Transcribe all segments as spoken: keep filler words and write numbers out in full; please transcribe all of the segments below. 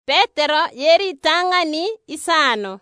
Petero yeri tangani isano.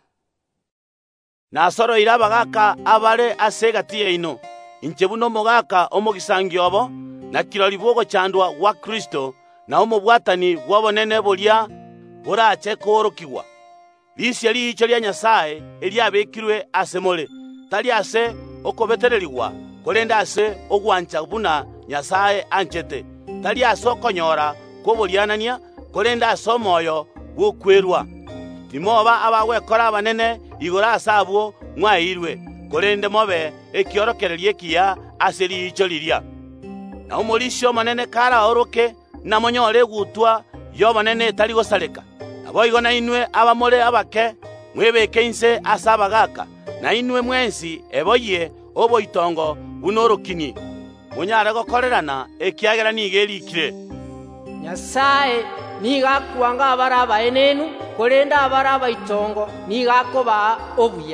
Nasoro irabagaka abale asegati yaino. Inchebuno mogaka omogisangio obo na kiroli bwogo chandwa wa Kristo na omobwatani bwabonene bolia borache korokiwa. Lisya liicho lya Nyasaye eliabekirwe asemole tali ase okobetereriwa kolenda ase ogwancha buna Nyasaye anchete tali ase okonyora kobolianania kolenda ase omoyo gwokwerwa. Timoba abagwekora abanene igora ase abwo mwairwe kolende mobe ekiorokereria ekiya ase liicho liria. Na omolisio omonene kara oroke na monyore gutwa yobonene etari gosareka. Nabo igo na inwe abamore abake mwebeke inse ase abagaka na inwe mwensi eboye oboitongo bunorokinyi munyare gokorerana ekiagera nigerikire. Nyasaye nigakwanga abara abaenenu kolenda abara abaitongo nigakoba obuya.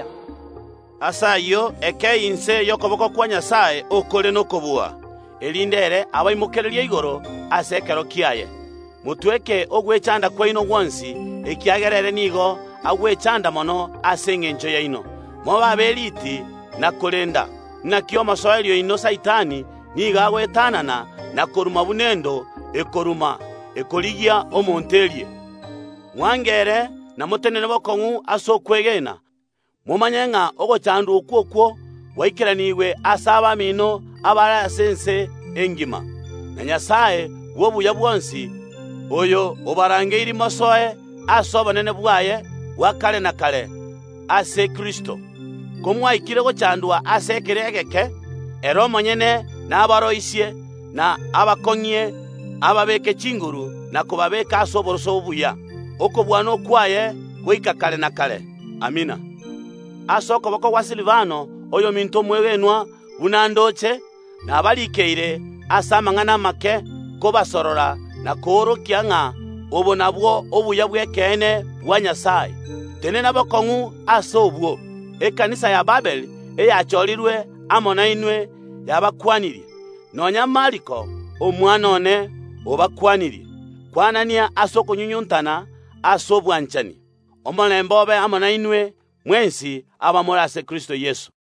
Asayo eke inse yokoboko kwa Nyasaye okore nokobua elindere abaimokereria igoro ase ekero kiaye. Mutweke ogwechanda kwaino gwonsi ekiagerere nigo agwechanda mono ase eng'encho yaino. Moba abeliti na kolenda nakio masoelio ino saitani niga agwetanana na koruma bunendo ekoruma ekorigia omonterie. Mwangere na motenene bokong'u ase okwegena mumanye ng'a ogochandwa okwo okwo waikiraniwe ase abamino abara ase ense engima. Na Nyasaye bw'obuya bwonsi oyo obarangeiri masoe ase obonene bwaye bwa kare na kare ase Kristo. Komwaikire gochandwa ase ekeregeke ero omonyene n'abaroisie na abakong'ie ababeke chinguru na kubabeka ase oboroso obuya okobwana okwaye goika kare na kare. Amina. Ase okoboko gwa Silivano oyo minto mwegenwa bunandoche na abalikeire ase amang'ana amake kobasorora na koorokia ng'a obo nabwo obuya bwekene bwa Nyasaye. Tene nabokong'u ase obwo ekanisa ya Babeli eyachorirwe amo na inwe yabakwanirie. Nonya Mariko omwana one obakwanirie kwanania ase okonyunyuntana ase obwanchani. Omolembe obe amo na inwe mwensi abamore ase Kristo Yesu.